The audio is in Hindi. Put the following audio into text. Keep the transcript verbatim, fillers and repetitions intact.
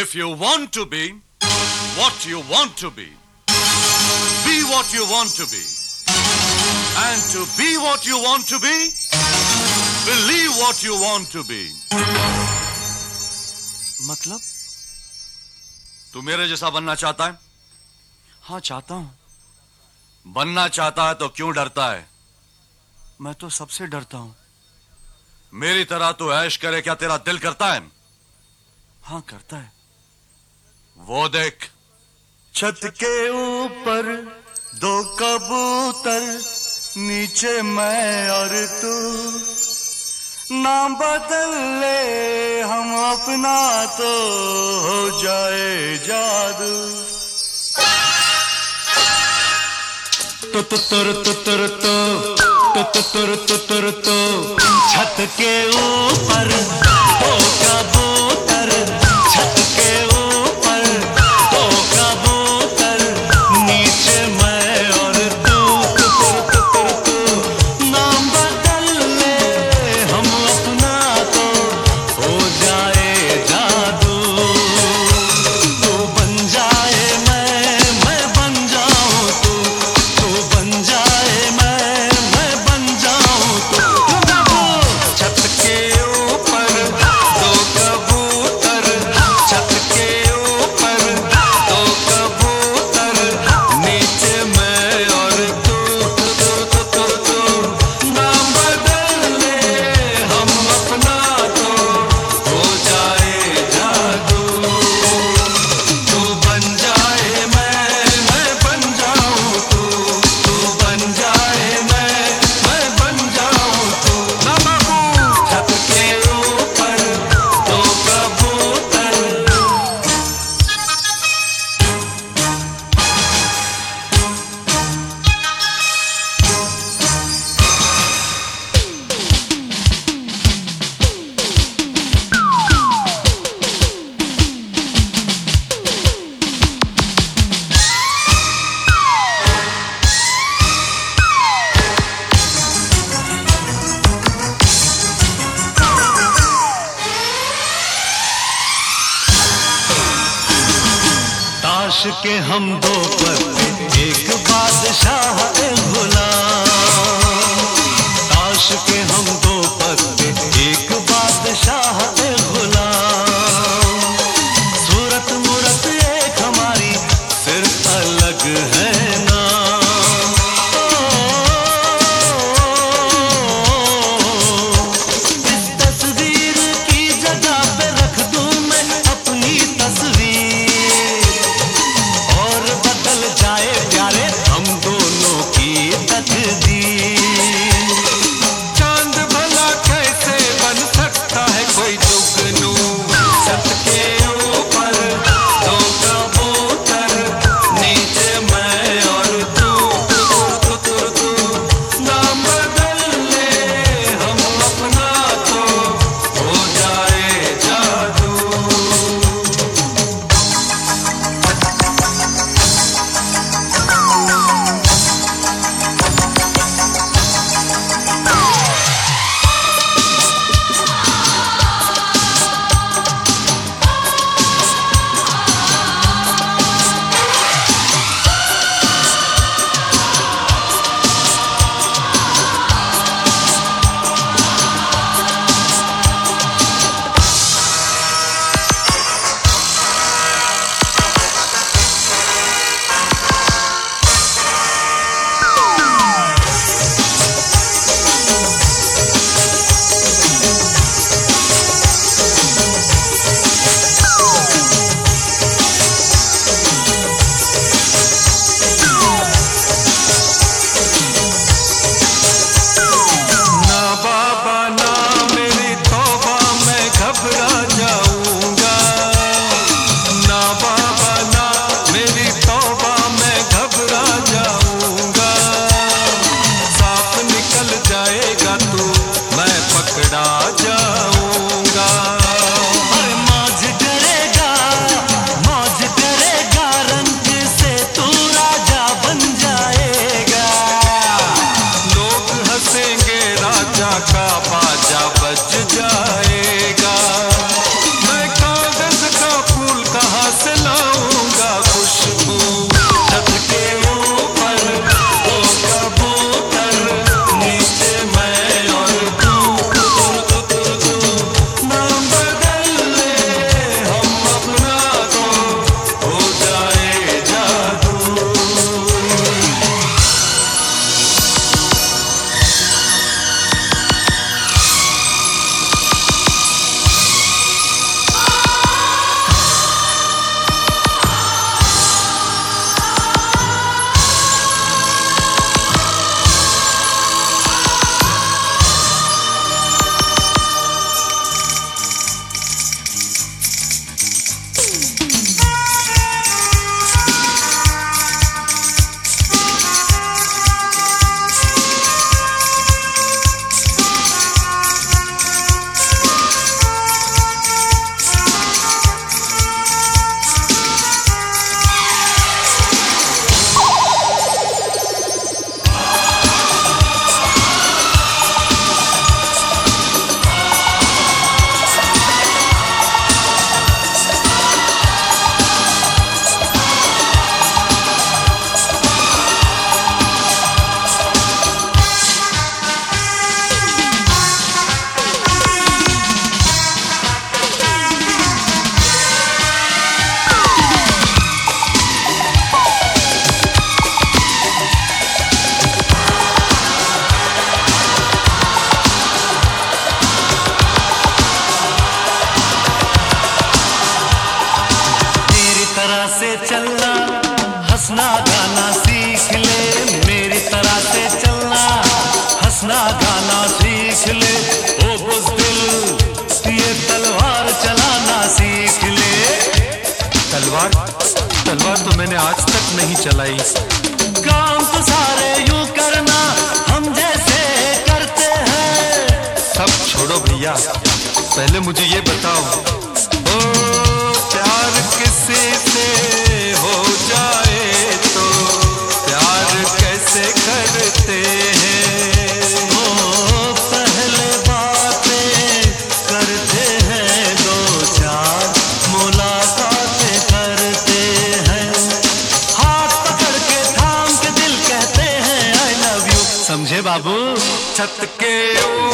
If you want to be what you want to be, be what you want to be. And to be what you want to be, believe what you want to be. मतलब? तू मेरे जैसा बनना चाहता है? हाँ, चाहता हूं। बनना चाहता है तो क्यों डरता है? मैं तो सबसे डरता हूं। मेरी तरह तू ऐश करे, क्या तेरा दिल करता है? हाँ, करता है। वो देख, छत के ऊपर दो कबूतर, नीचे मैं और तू। नाम बदल ले हम अपना तो हो जाए जादू। तो तो तुर तो तुर तो तो तो तुर तो तुर तो छत के ऊपर दो कबूतर, छत के ऊपर दो कबूतर, नीचे मैं और तू। तुर तो तुर तो नाम बदल ले हम अपना तो हो जाए जादू। तू बन जाए मैं, मैं बन जाऊं तू, तू बन जाए मैं, मैं बन जाऊं तू। छत के ऊपर दो कबूतर, छत के ऊपर दो कबूतर, नीचे मैं और तू। तू तू तू नाम बदल ले हम अपना तो हो जाए जादू। तू बन जाए मैं, मैं बन जाऊं तू, तू बन जाए मैं, मैं बन जाऊं तू। ना बाबू, छत के ऊपर दो कबूतर। ताश के हम दो पत्ते, एक बादशाह एक गुलाम। ताश के हम दो पत्ते, एक बादशाह एक गुलाम। सूरत मूरत एक हमारी, सिर्फ अलग है नाम। इस तस्वीर की जगह पे रख दूं मैं अपनी तस्वीर, और बदल जाए प्यारे हम दोनों से चलना, हंसना गाना सीख ले, मेरी तरह से चलना, हंसना गाना सीख ले। ओ बुज़दिल ये तलवार चलाना सीख ले। तलवार तलवार तो मैंने आज तक नहीं चलाई। काम तो सारे यूं करना हम जैसे करते हैं। सब छोड़ो भैया, पहले मुझे ये बताओ, ओ प्यार किसी से हो जाए तो प्यार कैसे करते हैं? ओ पहले बातें करते हैं, दो चार मुलाकातें करते हैं, हाथ पकड़ के थाम के दिल कहते हैं आई लव यू। समझे बाबू? छत के